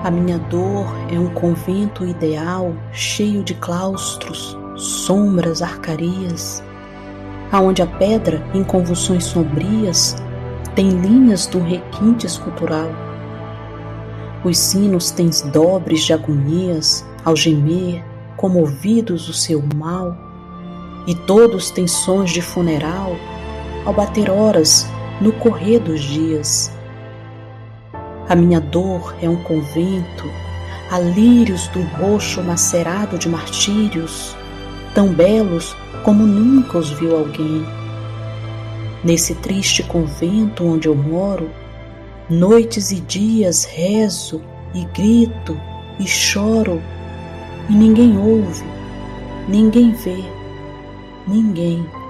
A minha dor é um convento ideal, cheio de claustros, sombras, arcarias, aonde a pedra, em convulsões sombrias, tem linhas do requinte escultural. Os sinos têm dobres de agonias, ao gemer, comovidos o seu mal, e todos têm sons de funeral, ao bater horas no correr dos dias. A minha dor é um convento, há lírios do roxo macerado de martírios, tão belos como nunca os viu alguém. Nesse triste convento onde eu moro, noites e dias rezo e grito e choro, e ninguém ouve, ninguém vê, ninguém